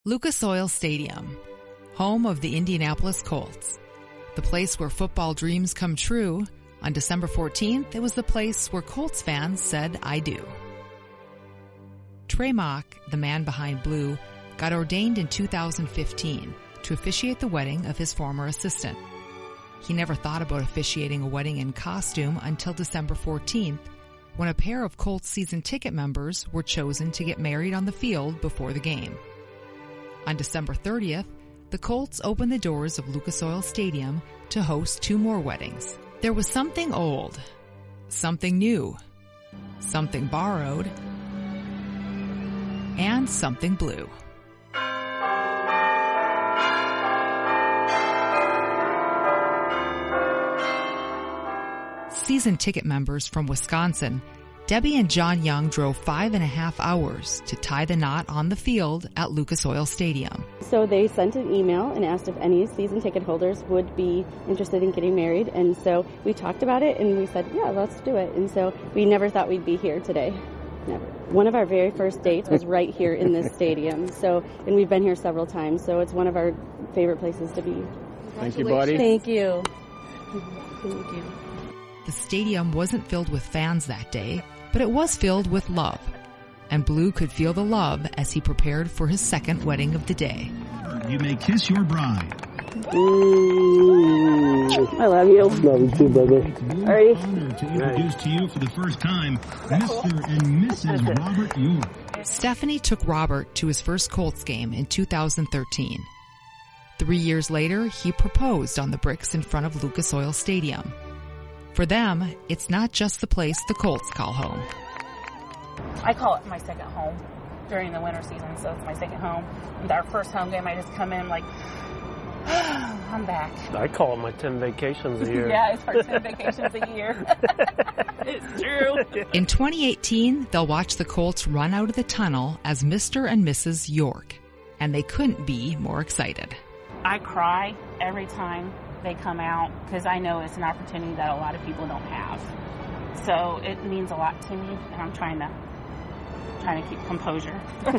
Lucas Oil Stadium, home of the Indianapolis Colts. The place where football dreams come true. On December 14th, it was the place where Colts fans said, "I do." Trey Mock, the man behind Blue, got ordained in 2015 to officiate the wedding of his former assistant. He never thought about officiating a wedding in costume until December 14th, when a pair of Colts season ticket members were chosen to get married on the field before the game. On December 30th, the Colts opened the doors of Lucas Oil Stadium to host two more weddings. There was something old, something new, something borrowed, and something blue. Season ticket members from Wisconsin, Debbie and John Young drove 5.5 hours to tie the knot on the field at Lucas Oil Stadium. So they sent an email and asked if any season ticket holders would be interested in getting married. And so we talked about it and we said, yeah, let's do it. And so we never thought we'd be here today. Never. One of our very first dates was right here in this stadium. And we've been here several times. So it's one of our favorite places to be. Thank you, buddy. Thank you. Thank you. The stadium wasn't filled with fans that day, but it was filled with love. And Blue could feel the love as he prepared for his second wedding of the day. You may kiss your bride. I love you. Love you too, brother. It's an honor to introduce to you for the first time, Mr. and Mrs. Robert York. Stephanie took Robert to his first Colts game in 2013. 3 years later, he proposed on the bricks in front of Lucas Oil Stadium. For them, it's not just the place the Colts call home. I call it my second home during the winter season, so it's my second home. With our first home game, I just come in like, I'm back. I call it my 10 vacations a year. Yeah, it's our 10 vacations a year. It's true. In 2018, they'll watch the Colts run out of the tunnel as Mr. and Mrs. York, and they couldn't be more excited. I cry every time they come out because I know it's an opportunity that a lot of people don't have. So it means a lot to me, and I'm trying to keep composure.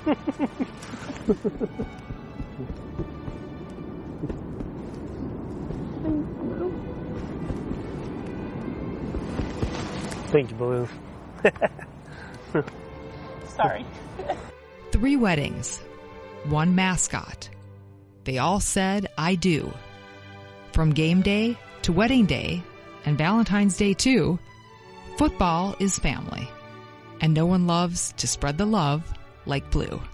Thank you, Blue. Sorry. 3 weddings, 1 mascot. They all said, "I do." From game day to wedding day, and Valentine's Day too, football is family. And no one loves to spread the love like Blue.